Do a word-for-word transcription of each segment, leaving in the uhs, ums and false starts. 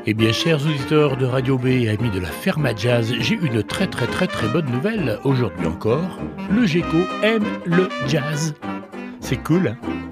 Eh bien, chers auditeurs de Radio B et amis de la Ferma Jazz, j'ai une très très très très bonne nouvelle. Aujourd'hui encore, le Geco aime le jazz. C'est cool, hein?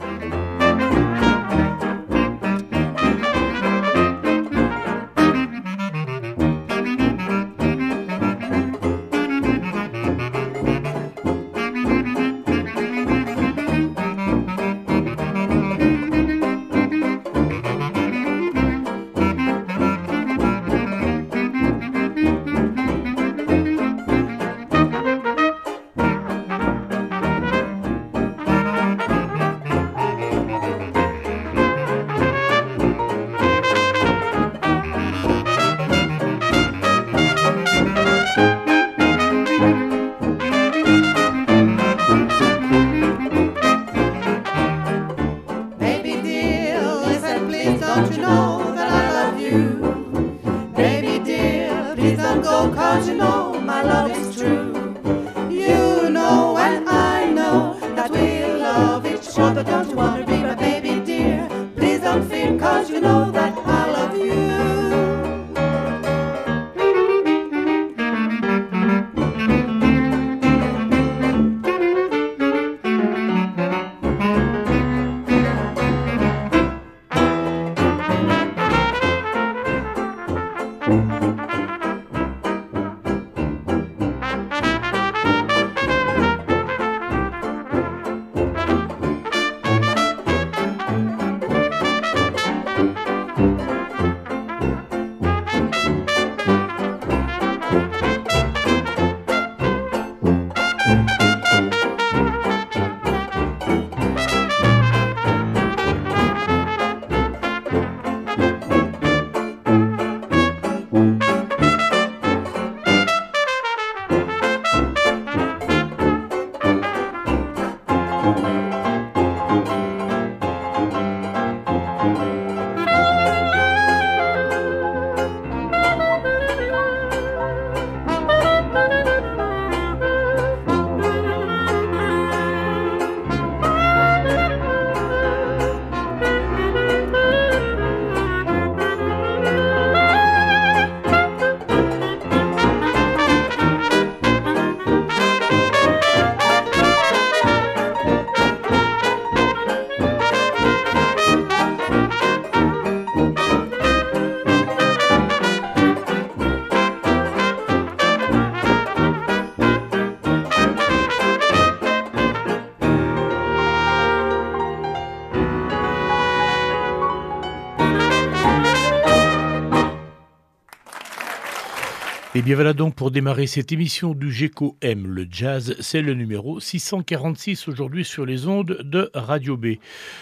Et bien voilà donc pour démarrer cette émission du Geco aime le jazz, c'est le numéro six cent quarante-six aujourd'hui sur les ondes de Radio B.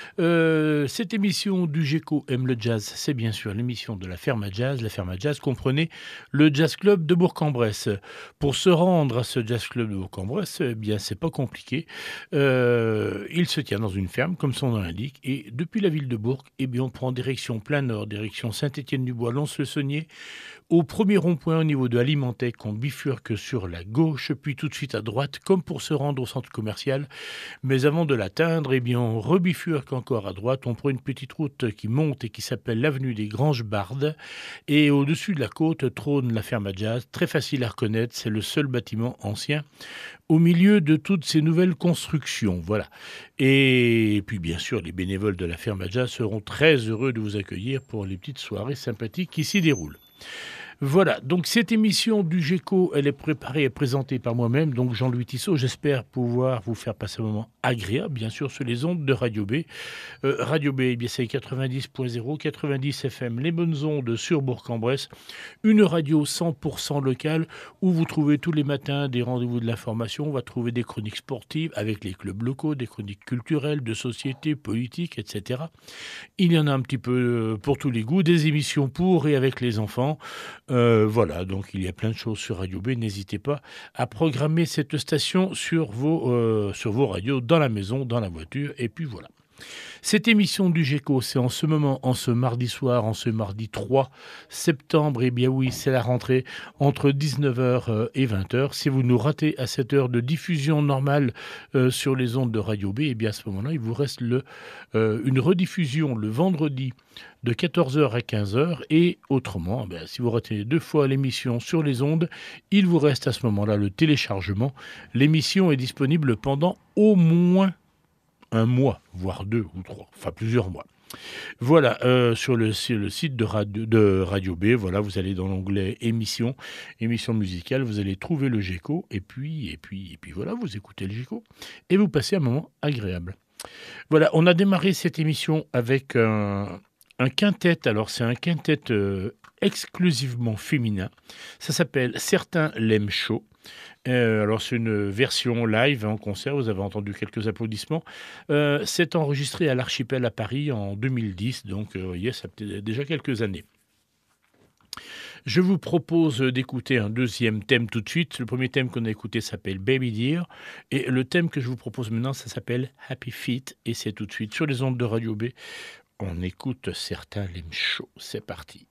Euh, cette émission du Geco aime le jazz, c'est bien sûr l'émission de la Ferma Jazz. La Ferma Jazz comprenait le Jazz Club de Bourg-en-Bresse. Pour se rendre à ce Jazz Club de Bourg-en-Bresse, eh bien c'est pas compliqué. Euh, il se tient dans une ferme, comme son nom l'indique, et depuis la ville de Bourg, eh bien on prend direction plein nord, direction Saint-Étienne-du-Bois, Lons-le-Saunier, au premier rond-point au niveau de Alimentec, on bifurque sur la gauche, puis tout de suite à droite, comme pour se rendre au centre commercial. Mais avant de l'atteindre, eh bien, on rebifurque encore à droite. On prend une petite route qui monte et qui s'appelle l'avenue des Granges-Bardes. Et au-dessus de la côte trône la Ferma Jazz. Très facile à reconnaître, c'est le seul bâtiment ancien au milieu de toutes ces nouvelles constructions. Voilà. Et puis, bien sûr, les bénévoles de la Ferma Jazz seront très heureux de vous accueillir pour les petites soirées sympathiques qui s'y déroulent. Voilà, donc cette émission du Geco, elle est préparée et présentée par moi-même, donc Jean-Louis Tissot. J'espère pouvoir vous faire passer un moment agréable, bien sûr, sur les ondes de Radio B. Euh, Radio B, eh bien, c'est quatre-vingt-dix point zéro, quatre-vingt-dix F M, les bonnes ondes sur Bourg-en-Bresse, une radio cent pour cent locale où vous trouvez tous les matins des rendez-vous de l'information. On va trouver des chroniques sportives avec les clubs locaux, des chroniques culturelles, de société, politiques, et cetera. Il y en a un petit peu pour tous les goûts, des émissions pour et avec les enfants. Euh, voilà, donc il y a plein de choses sur Radio B. N'hésitez pas à programmer cette station sur vos, euh, sur vos radios, dans la maison, dans la voiture, et puis voilà. Cette émission du Géco, c'est en ce moment, en ce mardi soir, en ce mardi trois septembre, et eh bien oui, c'est la rentrée entre dix-neuf heures et vingt heures. Si vous nous ratez à cette heure de diffusion normale euh, sur les ondes de Radio B, et eh bien à ce moment-là, il vous reste le, euh, une rediffusion le vendredi de quatorze heures à quinze heures, et autrement, ben, si vous ratez deux fois l'émission sur les ondes, il vous reste à ce moment-là le téléchargement. L'émission est disponible pendant au moins un mois, voire deux ou trois, enfin plusieurs mois. Voilà, euh, sur, le, sur le site de Radio, de Radio B, voilà, vous allez dans l'onglet émissions, émissions musicales, vous allez trouver le Géco, et puis, et puis, et puis voilà, vous écoutez le Géco, et vous passez un moment agréable. Voilà, on a démarré cette émission avec un, un quintet, alors c'est un quintet euh, exclusivement féminin, ça s'appelle Certains l'aiment chaud. Euh, alors c'est une version live en concert, vous avez entendu quelques applaudissements. Euh, c'est enregistré à l'Archipel à Paris en deux mille dix, donc euh, vous voyez, ça fait déjà quelques années. Je vous propose d'écouter un deuxième thème tout de suite. Le premier thème qu'on a écouté s'appelle Baby Dear, et le thème que je vous propose maintenant, ça s'appelle Happy Feet, et c'est tout de suite sur les ondes de Radio B. On écoute Certains l'aiment chaud, c'est parti.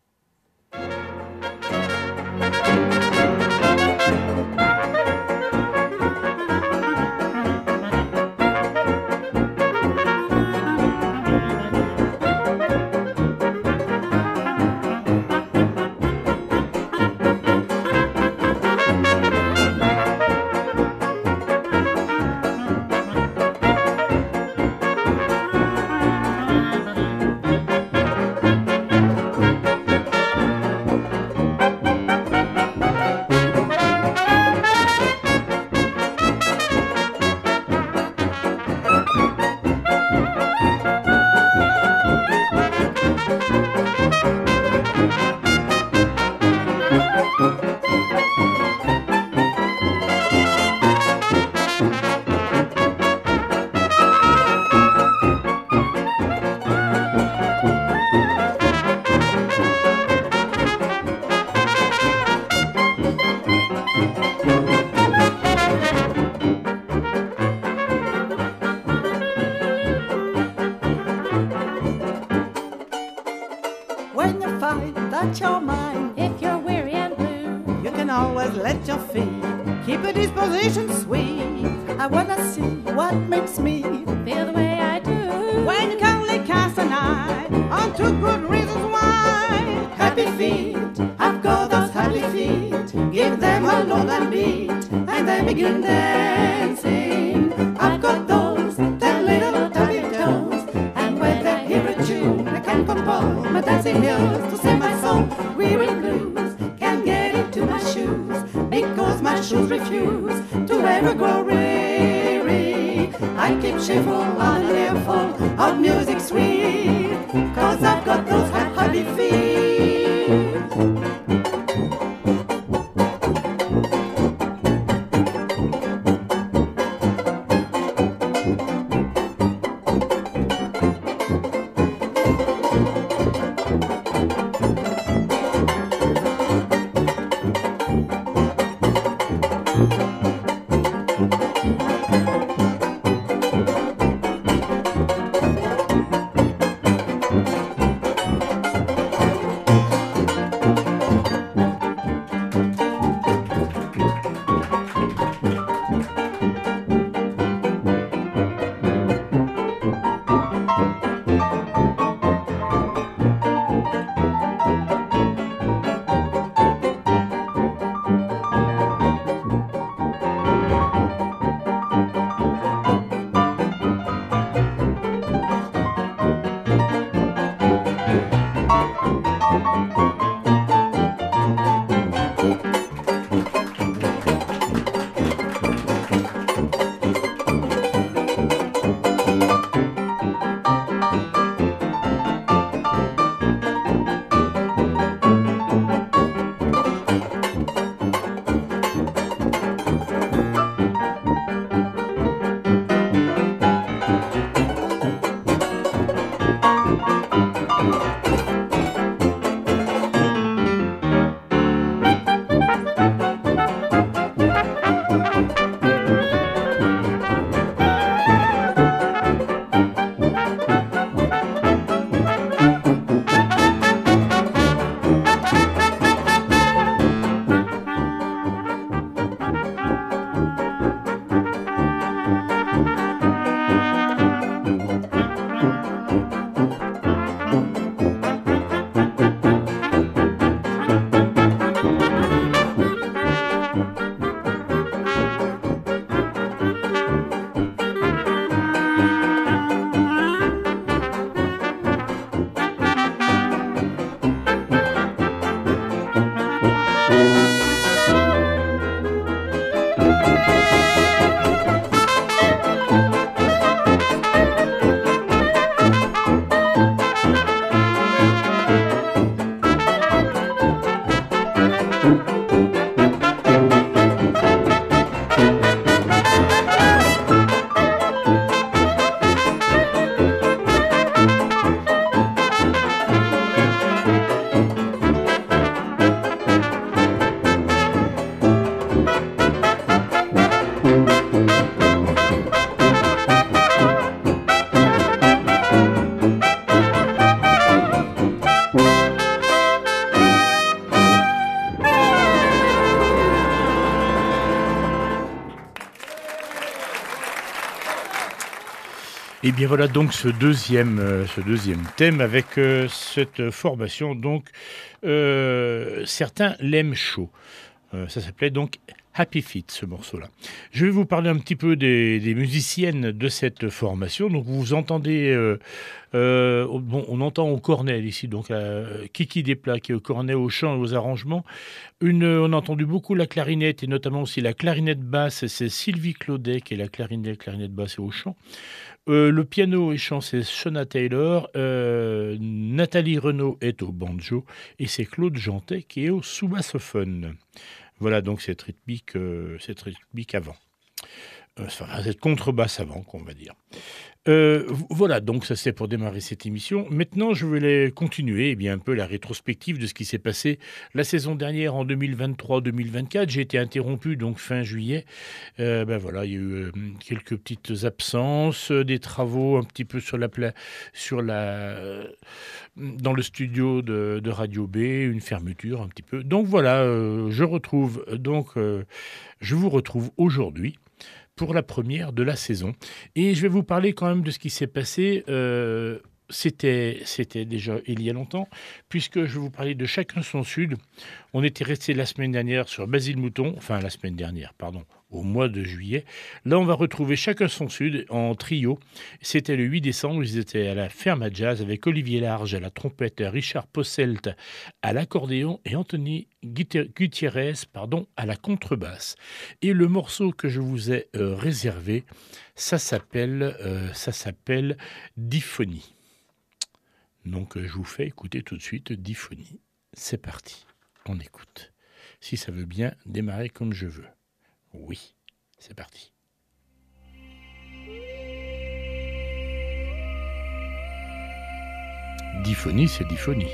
Et bien voilà donc ce deuxième, euh, ce deuxième thème avec euh, cette formation. Donc, euh, certains l'aiment chaud. Euh, ça s'appelait donc Happy Feet, ce morceau-là. Je vais vous parler un petit peu des, des musiciennes de cette formation. Donc vous entendez, euh, euh, bon, on entend au cornet ici, donc euh, Kiki Desplat qui est au cornet, au chant et aux arrangements. Une, on a entendu beaucoup la clarinette et notamment aussi la clarinette basse, c'est Sylvie Claudet qui est la clarinette, clarinette basse et au chant. Euh, le piano et chant, c'est Shona Taylor. Euh, Nathalie Renaud est au banjo et c'est Claude Jantet qui est au sous-bassophone. Voilà donc cette rythmique, euh, cette rythmique avant. Euh, enfin, cette contrebasse avant, qu'on va dire. Euh, voilà, donc ça c'est pour démarrer cette émission. Maintenant, je vais continuer eh bien, un peu la rétrospective de ce qui s'est passé la saison dernière en deux mille vingt-trois deux mille vingt-quatre. J'ai été interrompu donc fin juillet. Euh, ben voilà, il y a eu euh, quelques petites absences, euh, des travaux un petit peu sur la, pla- sur la, euh, dans le studio de, de Radio B, une fermeture un petit peu. Donc voilà, euh, je retrouve donc euh, je vous retrouve aujourd'hui pour la première de la saison. Et je vais vous parler quand même de ce qui s'est passé. Euh, c'était, c'était déjà il y a longtemps, puisque je vais vous parler de Chacun son Sud. On était resté la semaine dernière sur Basile Mouton, enfin la semaine dernière, pardon, au mois de juillet. Là, on va retrouver Chacun son Sud en trio. C'était le huit décembre, ils étaient à la ferme à jazz avec Olivier Large à la trompette, Richard Posselt à l'accordéon et Anthony Gutiérrez pardon, à la contrebasse. Et le morceau que je vous ai euh, réservé, ça s'appelle, euh, ça s'appelle Diphonie. Donc euh, je vous fais écouter tout de suite Diphonie. C'est parti, on écoute. Si ça veut bien démarrer comme je veux. Oui, c'est parti. Diphonie, c'est Diphonie.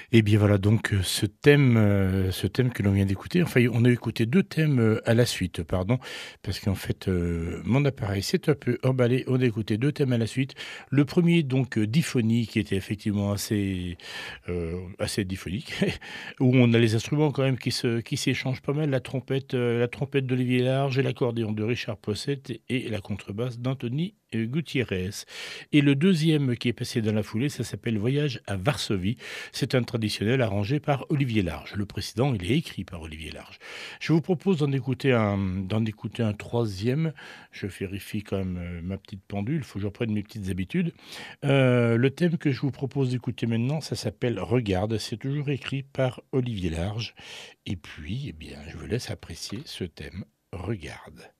Et bien voilà donc heu, ce thème, heu, ce thème que l'on vient d'écouter, enfin on a écouté deux thèmes, heu, à la suite, pardon, parce qu'en fait, heu, mon appareil s'est un peu emballé. On a écouté deux thèmes à la suite. Le premier donc heu, Diphonie qui était effectivement assez, heu, assez diphonique, où on a les instruments quand même qui se qui s'échangent pas mal, la trompette, heu, la trompette d'Olivier Large et l'accordéon de Richard Possett et la contrebasse d'Anthony, heu, Gutiérrez. Et le deuxième qui est passé dans la foulée, ça s'appelle Voyage à Varsovie. C'est un traditionnel arrangé par Olivier Large. Le précédent, il est écrit par Olivier Large. Je vous propose d'en écouter un, d'en écouter un troisième. Je vérifie quand même euh, ma petite pendule. Il faut que je reprenne mes petites habitudes. Euh, le thème que je vous propose d'écouter maintenant, ça s'appelle Regarde. C'est toujours écrit par Olivier Large. Et puis, eh bien, je vous laisse apprécier ce thème. Regarde.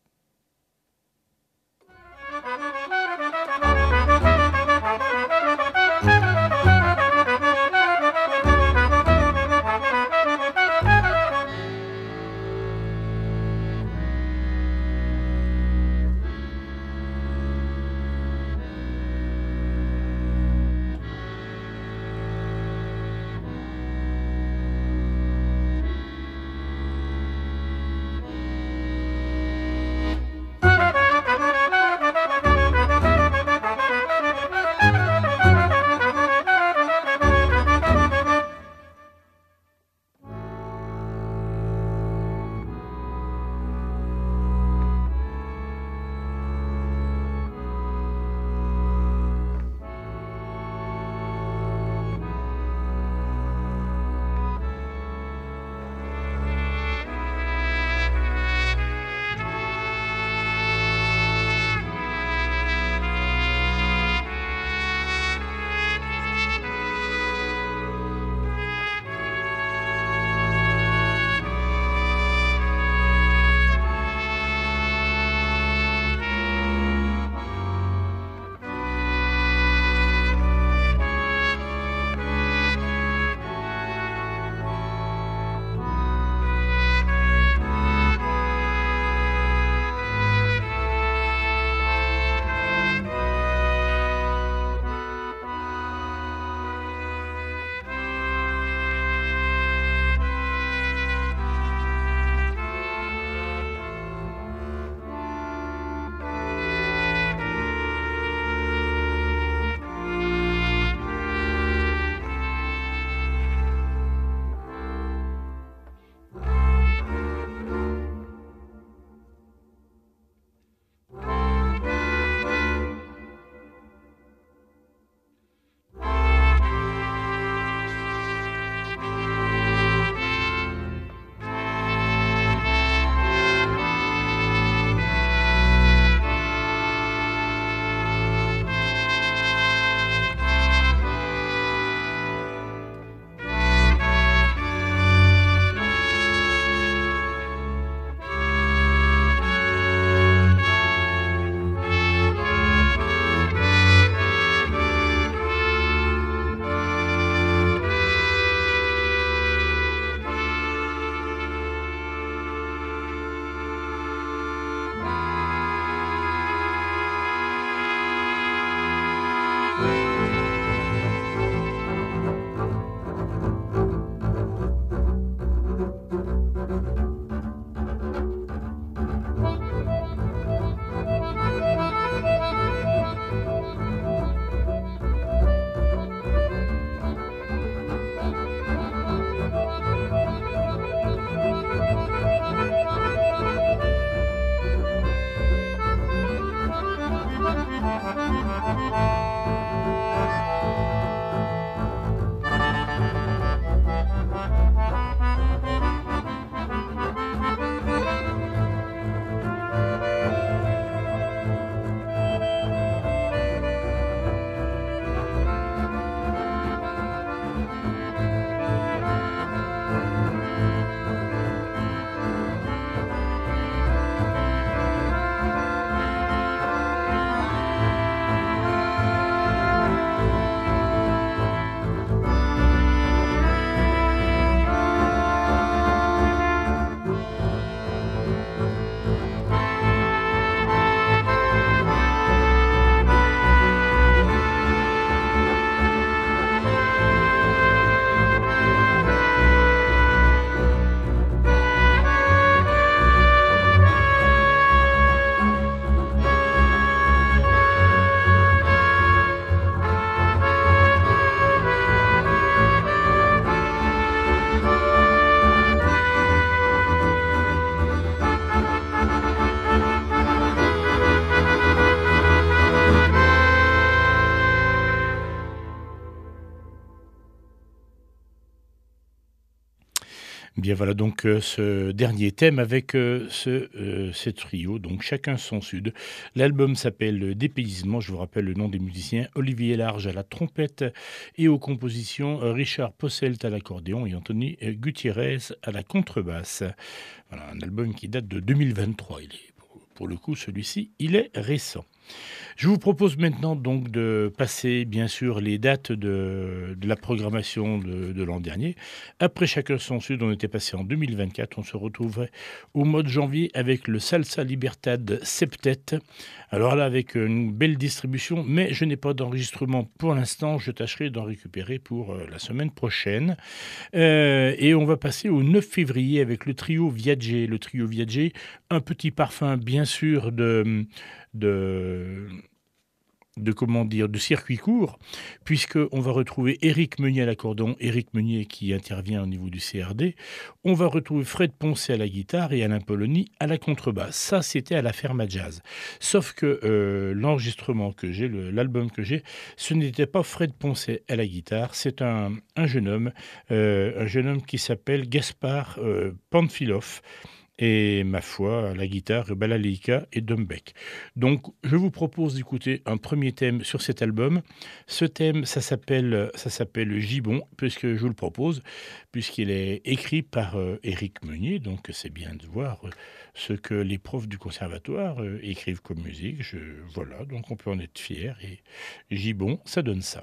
Bien voilà donc euh, ce dernier thème avec euh, ce, euh, ce trio, donc chacun son sud. L'album s'appelle Dépaysement, je vous rappelle le nom des musiciens, Olivier Large à la trompette et aux compositions, euh, Richard Posselt à l'accordéon et Anthony euh, Gutiérrez à la contrebasse. Voilà, un album qui date de deux mille vingt-trois, il est, pour pour le coup celui-ci, il est récent. Je vous propose maintenant donc de passer bien sûr les dates de, de la programmation de, de l'an dernier. Après Chacun son sud, on était passé en deux mille vingt-quatre. On se retrouverait au mois de janvier avec le Salsa Libertad Septet. Alors là, avec une belle distribution, mais je n'ai pas d'enregistrement pour l'instant. Je tâcherai d'en récupérer pour euh, la semaine prochaine. Euh, et on va passer au neuf février avec le trio Viager. Le trio Viager, un petit parfum bien sûr de... de de comment dire de circuit court, puisqu'on va retrouver Éric Meunier à l'accordéon, Éric Meunier qui intervient au niveau du C R D. On va retrouver Fred Poncet à la guitare et Alain Polony à la contrebasse. Ça, c'était à la Ferma Jazz. Sauf que euh, l'enregistrement que j'ai, le- l'album que j'ai, ce n'était pas Fred Poncet à la guitare, c'est un, un jeune homme, euh, un jeune homme qui s'appelle Gaspard euh, Panfilov. Et ma foi, à la guitare, Balalaïka et Dumbeck. Donc, je vous propose d'écouter un premier thème sur cet album. Ce thème, ça s'appelle, ça s'appelle Gibbon, puisque je vous le propose, puisqu'il est écrit par euh, Éric Meunier. Donc, c'est bien de voir euh, ce que les profs du conservatoire euh, écrivent comme musique. Je, voilà, donc on peut en être fier. Et Gibbon, ça donne ça.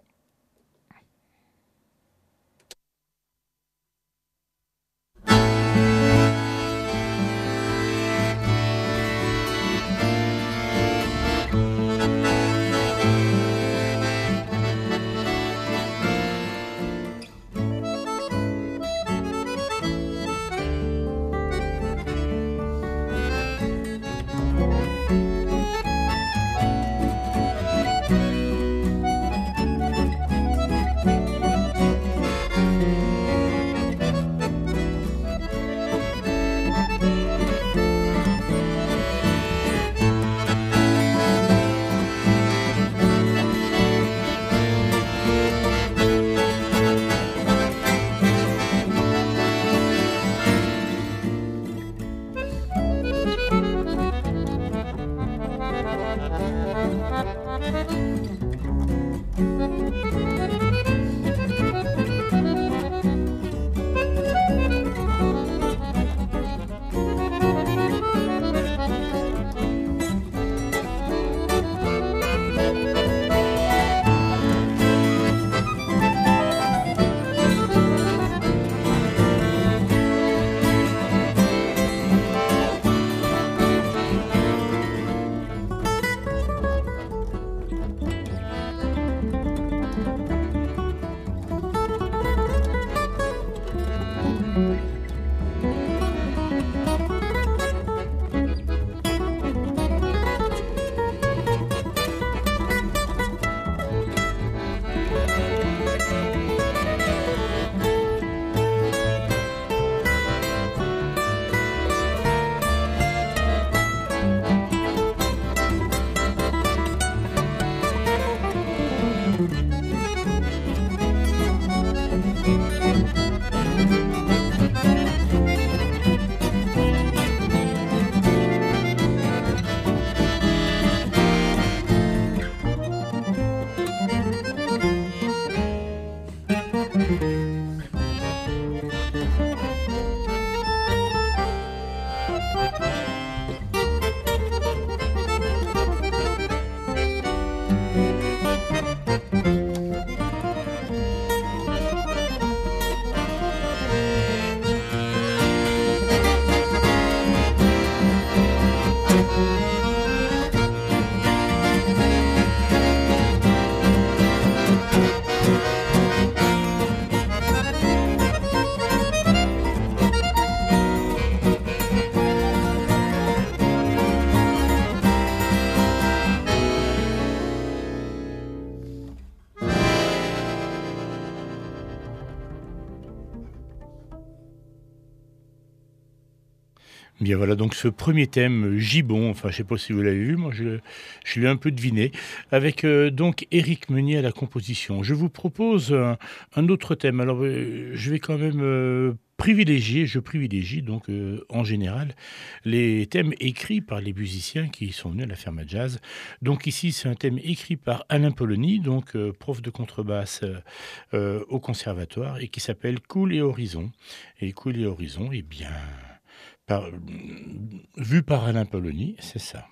Bien voilà donc ce premier thème, Gibbon, enfin je sais pas si vous l'avez vu, moi je je l'ai un peu deviné, avec, heu, donc Éric Meunier à la composition. Je vous propose un un autre thème. Alors, heu, je vais quand même, heu, privilégier je privilégie donc, heu, en général, les thèmes écrits par les musiciens qui sont venus à la ferme à jazz. Donc ici, c'est un thème écrit par Alain Polony, donc, heu, prof de contrebasse, heu heu, au conservatoire et qui s'appelle Cool et Horizon et Cool et Horizon, eh bien par, mmh, vu par Alain Polony, c'est ça.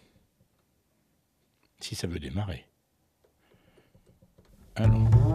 Si ça veut démarrer. Allons.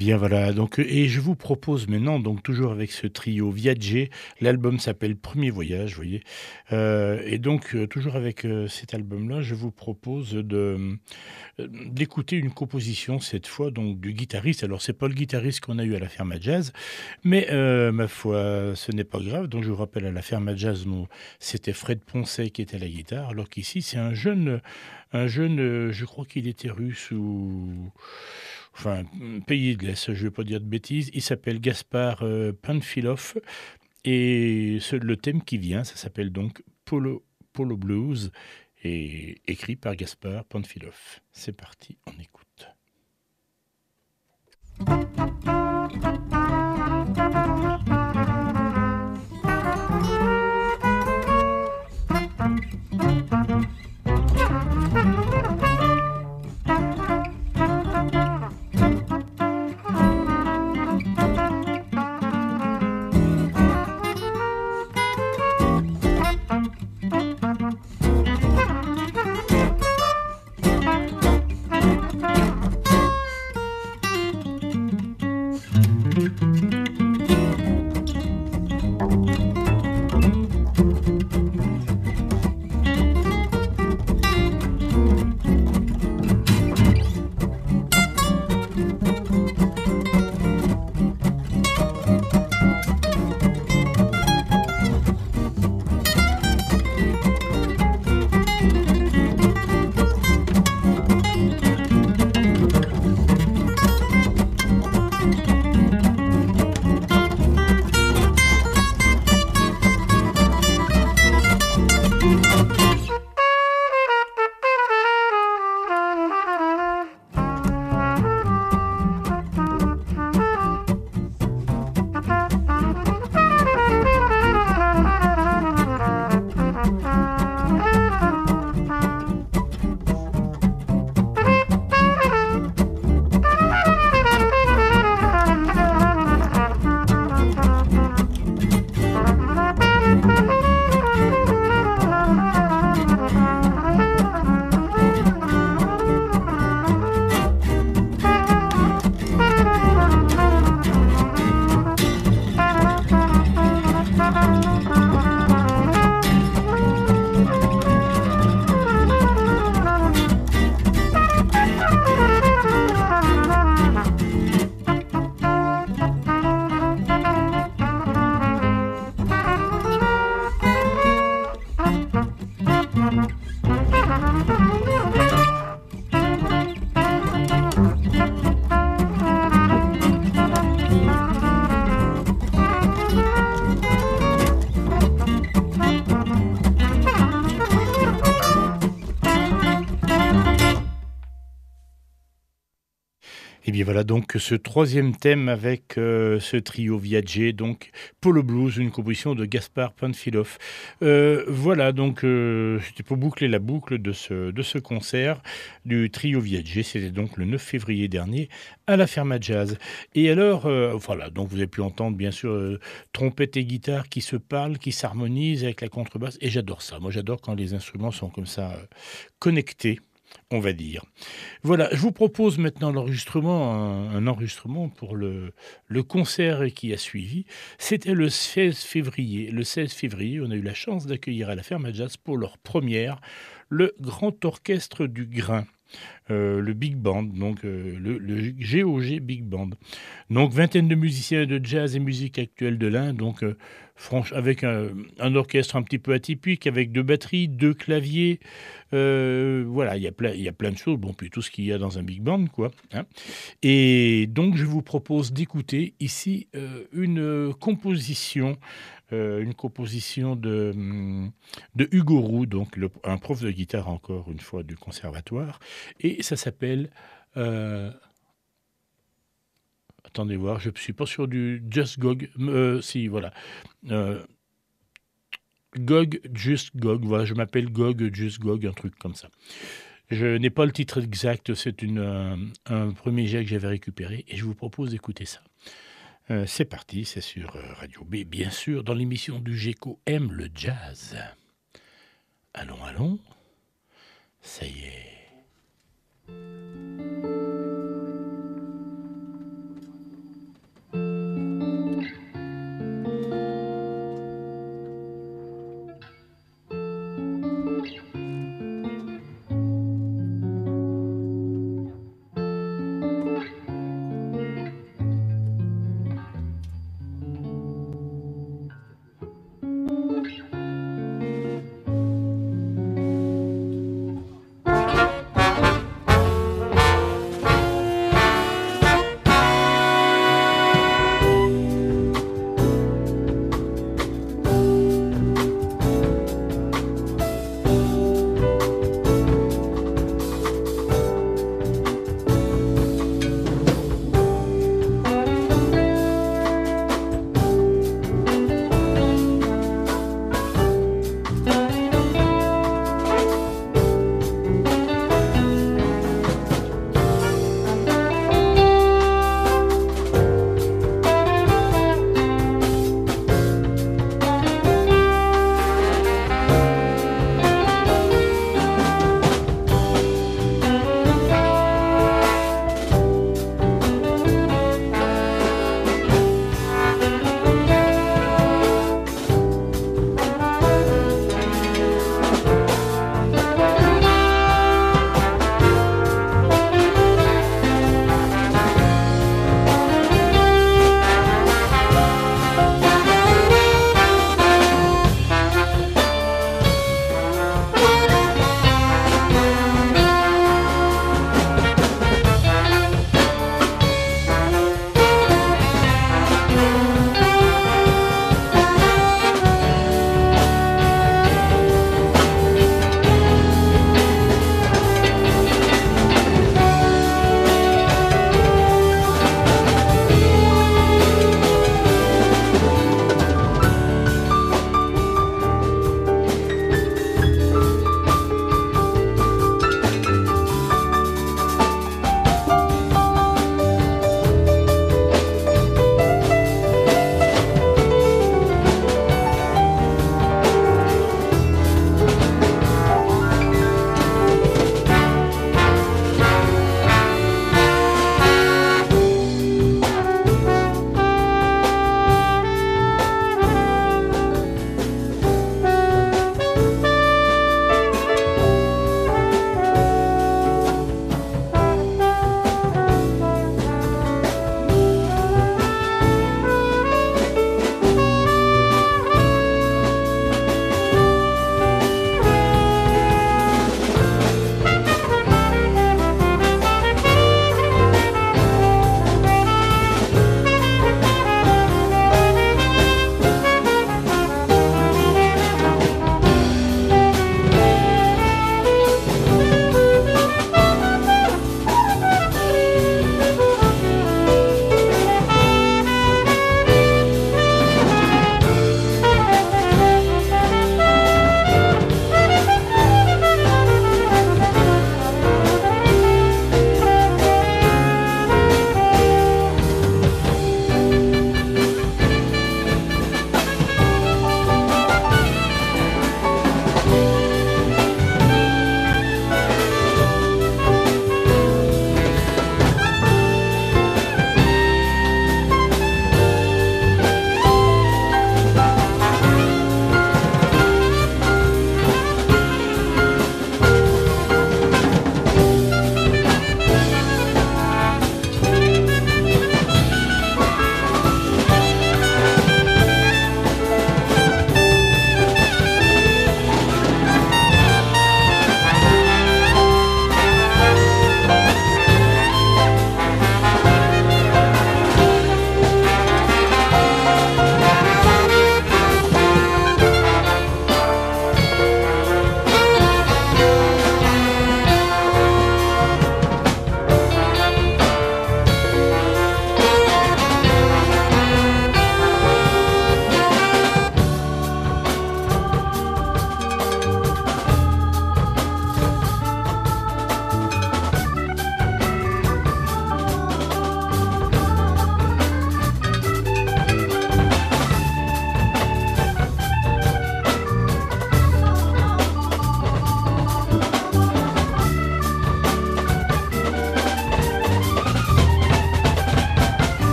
Bien voilà, donc et je vous propose maintenant, donc toujours avec ce trio Viager, l'album s'appelle Premier voyage, vous voyez? Heu et donc heu, toujours avec, heu, cet album-là, je vous propose de, heu, d'écouter une composition cette fois donc du guitariste. Alors c'est pas le guitariste qu'on a eu à la Ferme à Jazz, mais heu, ma foi, ce n'est pas grave. Donc je vous rappelle à la Ferme à Jazz, nous, c'était Fred Poncet qui était à la guitare, alors qu'ici c'est un jeune, un jeune, heu, je crois qu'il était russe ou enfin, mmh, pays de l'Est, je ne vais pas dire de bêtises. Il s'appelle Gaspard, heu, Panfilov et ce le thème qui vient, ça s'appelle donc Polo Polo Blues et écrit par Gaspard Panfilov. C'est parti, on écoute. Et bien voilà donc ce troisième thème avec, heu, ce trio Viager donc Polo Blues, une composition de Gaspard Panfilov. Heu, voilà donc, heu, c'était pour boucler la boucle de ce de ce concert du trio Viager. C'était donc le neuf février dernier à la Ferma Jazz. Et alors, heu, voilà donc vous avez pu entendre bien sûr, heu, trompette et guitare qui se parlent, qui s'harmonisent avec la contrebasse et j'adore ça. Moi j'adore quand les instruments sont comme ça, heu, connectés, on va dire. Voilà, je vous propose maintenant l'enregistrement, un un enregistrement pour le le concert qui a suivi. C'était le seize février. Le seize février, on a eu la chance d'accueillir à la Ferme à Jazz pour leur première, le Grand Orchestre du Grain, heu, le Big Band, donc heu, le le G O G Big Band. Donc vingtaine de musiciens de jazz et musique actuelle de l'Inde, donc heu, franche avec un un orchestre un petit peu atypique avec deux batteries, deux claviers, heu, voilà, il y a plein il y a plein de choses, bon, puis tout ce qu'il y a dans un big band, quoi, hein. Et donc je vous propose d'écouter ici, heu, une, heu, composition, heu, une composition de, mmh, de Hugo Roux, donc le un prof de guitare encore une fois du conservatoire et ça s'appelle, heu attendez voir, je ne suis pas sûr du Just Gog, heu, si voilà, heu, Gog Just Gog, voilà, je m'appelle Gog Just Gog, un truc comme ça. Je n'ai pas le titre exact, c'est une, heu, un premier jet que j'avais récupéré et je vous propose d'écouter ça. Heu, c'est parti, c'est sur, heu, Radio B, bien sûr, dans l'émission du Géco aime le jazz. Allons, allons, ça y est.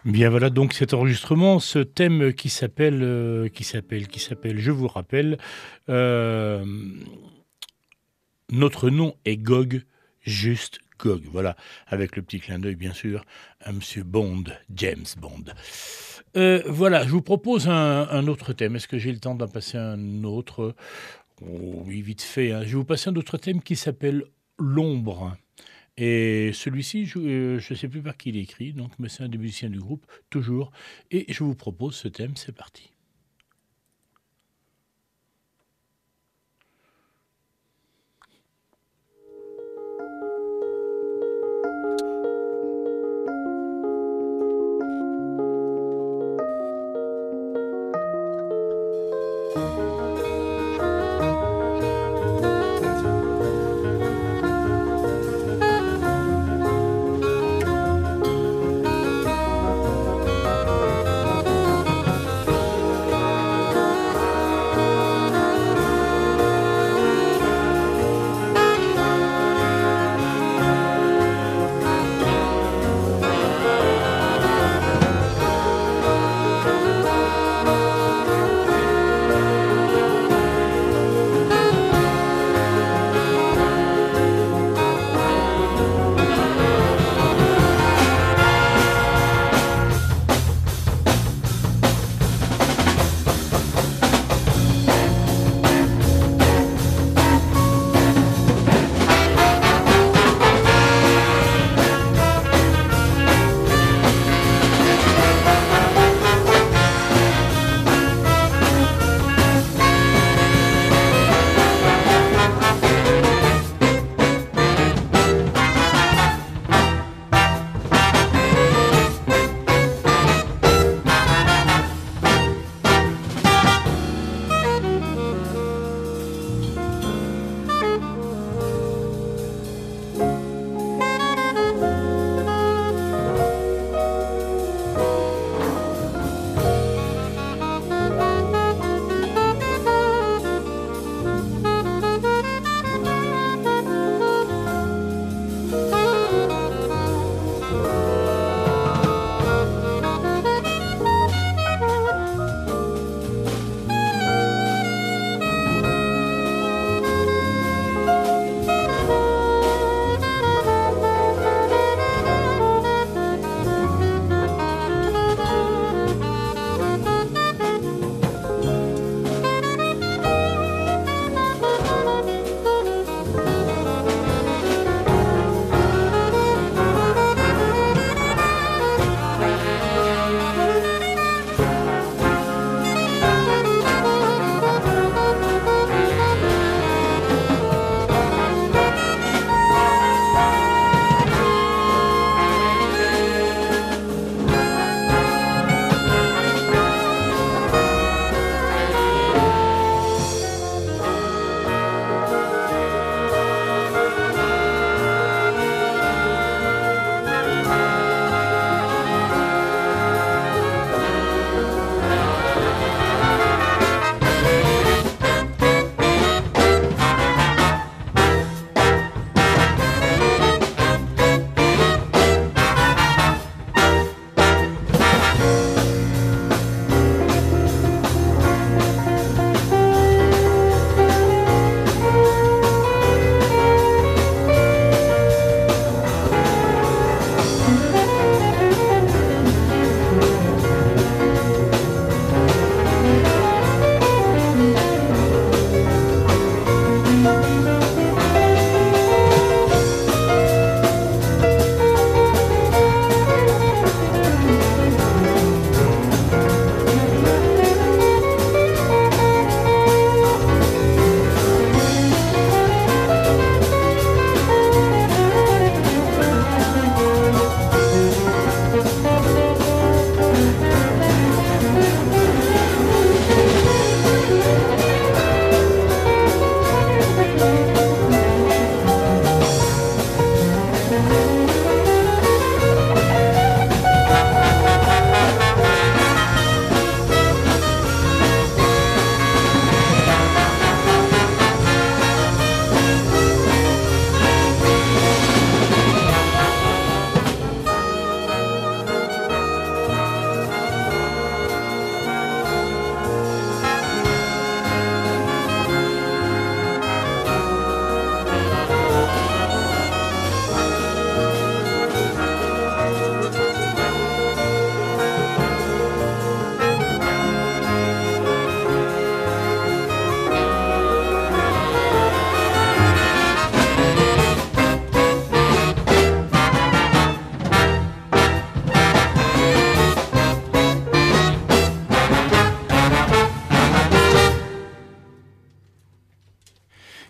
Bien voilà donc cet enregistrement, ce thème qui s'appelle, heu, qui s'appelle qui s'appelle, je vous rappelle, hem, notre nom est Gog, juste Gog, voilà, avec le petit clin d'œil bien sûr à monsieur Bond, James Bond. Heu, voilà, je vous propose un un autre thème. Est-ce que j'ai le temps d'en passer un autre? Oh oui, vite fait, hein. Je vais vous passer un autre thème qui s'appelle l'ombre. Et celui-ci, je ne sais plus par qui il est écrit, donc mais c'est un des musiciens du groupe, toujours. Et je vous propose ce thème, c'est parti.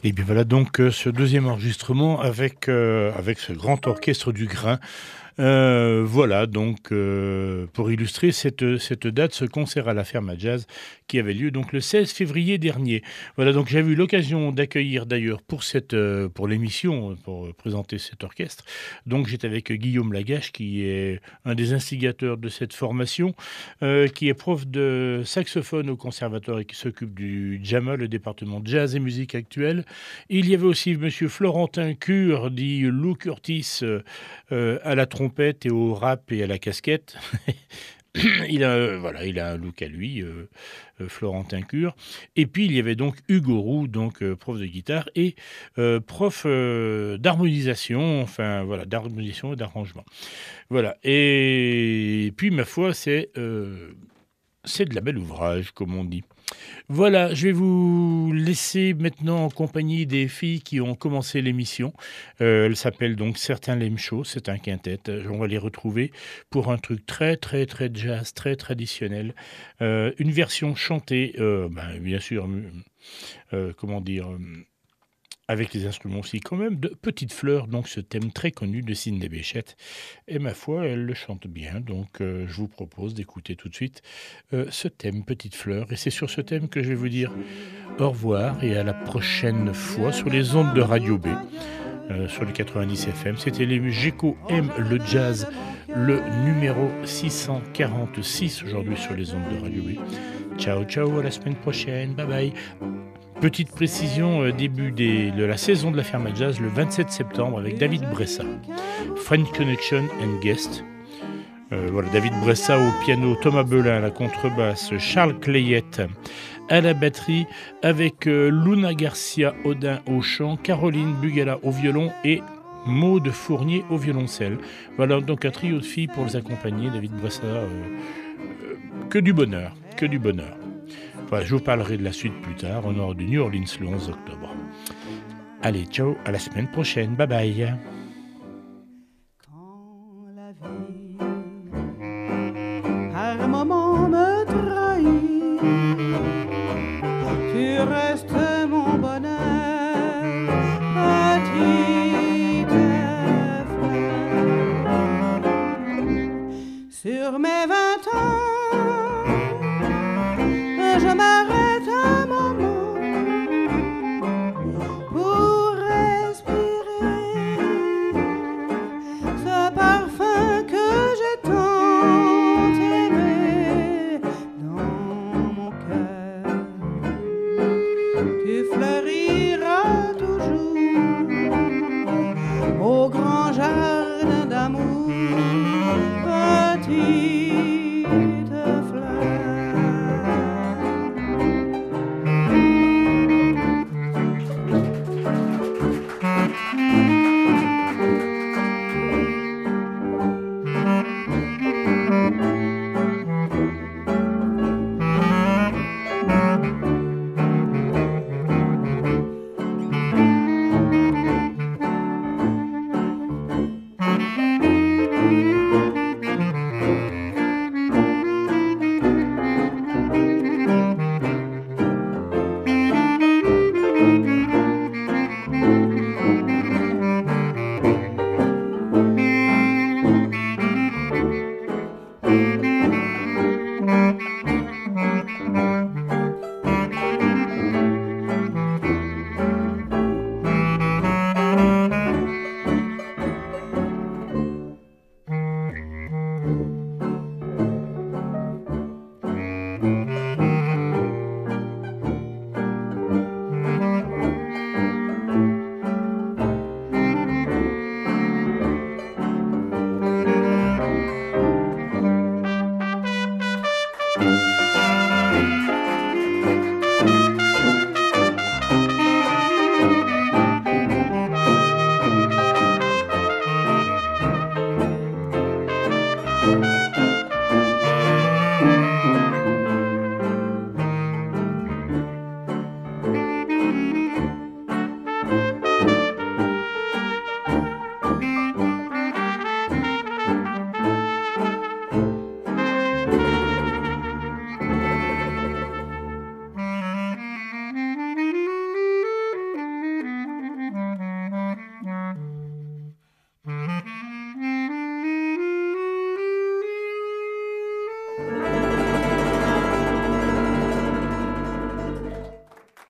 Et bien voilà donc euh, ce deuxième enregistrement avec, euh, avec ce grand orchestre du Grain. Euh, voilà donc euh, pour illustrer cette, cette date, ce concert à la Ferme à Jazz qui avait lieu donc le seize février dernier. Voilà donc j'ai eu l'occasion d'accueillir d'ailleurs pour cette euh, pour l'émission pour présenter cet orchestre. Donc j'étais avec Guillaume Lagache qui est un des instigateurs de cette formation, euh, qui est prof de saxophone au conservatoire et qui s'occupe du JAMA, le département jazz et musique actuelle. Il y avait aussi monsieur Florentin Cure, dit Lou Curtis, euh, euh, à la trompette et au rap et à la casquette. il a euh, voilà, il a un look à lui, euh, euh, Florentin Cure. Et puis il y avait donc Hugo Roux, donc euh, prof de guitare et euh, prof euh, d'harmonisation, enfin voilà, d'harmonisation et d'arrangement. Voilà. Et puis ma foi, c'est euh, c'est de la belle ouvrage, comme on dit. Voilà, je vais vous laisser maintenant en compagnie des filles qui ont commencé l'émission. Euh, elles s'appellent donc Certains l'aiment chaud, c'est un quintet. On va les retrouver pour un truc très très très jazz, très traditionnel. Euh, une version chantée, euh, ben, bien sûr, euh, comment dire... Euh, avec les instruments aussi quand même de Petite Fleur, donc ce thème très connu de Sidney Bechet. Et ma foi, elle le chante bien, donc euh, je vous propose d'écouter tout de suite euh, ce thème Petite Fleur. Et c'est sur ce thème que je vais vous dire au revoir et à la prochaine fois sur les ondes de Radio B, euh, sur les quatre-vingt-dix F M. C'était les Géco aiment le jazz, le numéro six cent quarante-six aujourd'hui sur les ondes de Radio B. Ciao, ciao, à la semaine prochaine, bye bye. Petite précision, euh, début des, de la saison de la Ferme à Jazz, le vingt-sept septembre, avec David Bressa. French Connection and Guest. Euh, voilà, David Bressa au piano, Thomas Belin à la contrebasse, Charles Clayette à la batterie, avec euh, Luna Garcia Odin au chant, Caroline Bugala au violon et Maude Fournier au violoncelle. Voilà donc un trio de filles pour les accompagner. David Bressa, euh, euh, que du bonheur, que du bonheur. Voilà, je vous parlerai de la suite plus tard, au nord du New Orleans le onze octobre. Allez, ciao, à la semaine prochaine, bye bye. Quand la vie, par moment me trahit, tu restes mon bonheur, petite fleur. Sur mes vingt ans, je m'arrête un moment pour respirer ce parfum que j'ai tant aimé dans mon cœur. Tu fleuriras toujours au grand jardin d'amour, petit